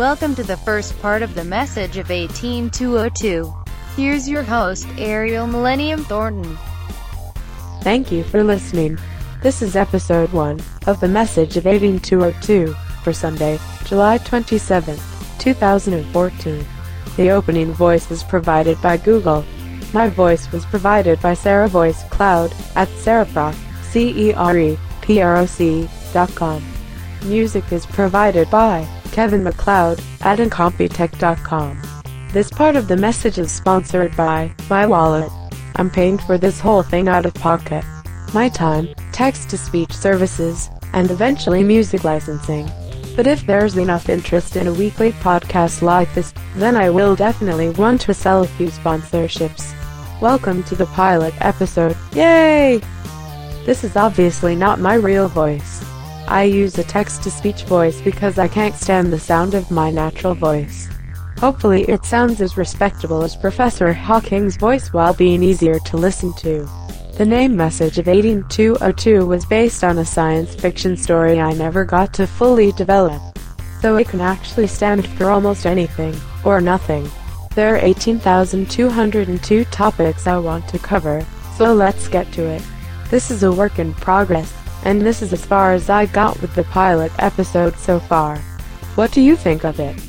Welcome to the first part of the message of 18202. Here's your host, Ariel Millennium Thornton. Thank you for listening. This is episode 1 of the message of 18202 for Sunday, July 27, 2014. The opening voice was provided by Google. My voice was provided by Sarah Voice Cloud at sarahproc, CEREPROC.com. Music is provided by Kevin MacLeod at incompetech.com. This part of the message is sponsored by My Wallet. I'm paying for this whole thing out of pocket. My time, text-to-speech services, and eventually music licensing. But if there's enough interest in a weekly podcast like this, then I will definitely want to sell a few sponsorships. Welcome to the pilot episode. Yay! This is obviously not my real voice. I use a text-to-speech voice because I can't stand the sound of my natural voice. Hopefully it sounds as respectable as Professor Hawking's voice while being easier to listen to. The name Message of 18202 was based on a science fiction story I never got to fully develop. So it can actually stand for almost anything, or nothing. There are 18,202 topics I want to cover, so let's get to it. This is a work in progress, and this is as far as I got with the pilot episode so far. What do you think of it?